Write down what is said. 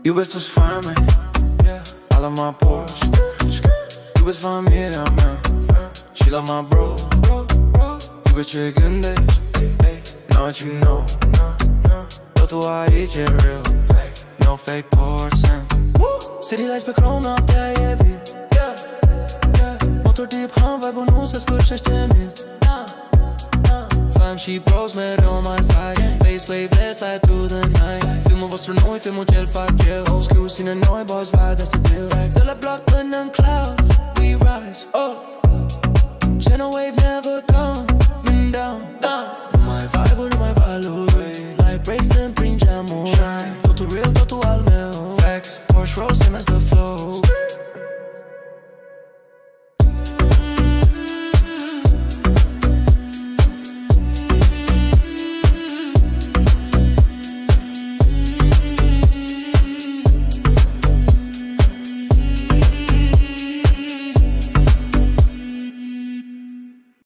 Iubesc toți farmei, I love my Porsche. Iubesc familia mea și la my bro. Iubesc ce gândești, know what you know. Totul aici e real, no fake porcent. City lights pe chrome, noaptea e vie. Motor deep, hum, vibe-ul nu se sfârșește mie. Fam și bros mereu on my side. Bass waveless, slide through the night. Filmul vostru nu-i filmul ce-l fac eu. Scriu sine noi, boss vibe, that's the deal. De la block până în clouds, we rise. Channel wave never coming down. Numai vibe-uri, numai valuri. Light breaks and prin geamuri.